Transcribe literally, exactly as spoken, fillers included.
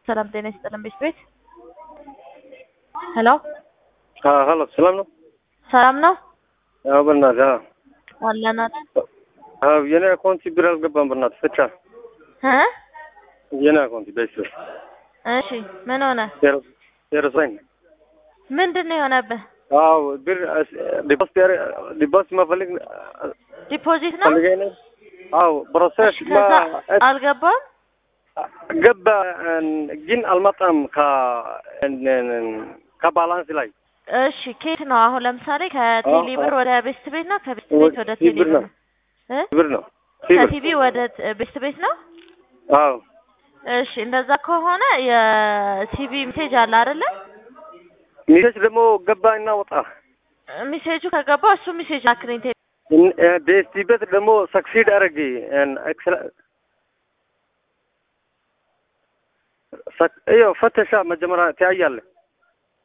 ሰላም ጤና ይስጥልን ቤት ሄሎ हाँ हेलो सलाम नो ሰላም ነው हाँ बन्ना जा አለና हाँ ये ना कौन सी बिरल के बम बन्ना सच्चा እ ये ना कौन सी बेस እሺ ምን ሆነ तेरा तेरा साइन ምንድነው የሆነብህ हाँ बिर डिपॉजिट तेरे डिपॉजिट में फलिक ዲፖዚት ነው फलिक है ना हाँ प्रोसेस ከዛ में አልገባም جب جن المطعم كا كبالانس لاي እሺ ኬት ነው አሁን ለምሳሌ ከቴሌ ብር ወደ ቤስት ቤት ነው ከቤስት ቤት ወደ ቴሌ ብር ነው እ ብር ነው ከቲቪ ወደ ቤስት ቤት ነው አዎ እሺ እንደዛ ከሆነ የቲቪ ሜሴጅ አለ አይደለ ሜሴጅ ደግሞ ገባና ወጣ ሜሴጁ ከገባ እሱ ሜሴጅ አክሪንቴ ቤስት ቤት ደግሞ ሰክሲድ አረጊ ان اكسل ሰክ እዮ ፈተሻ መጀመሪያ ታያያለ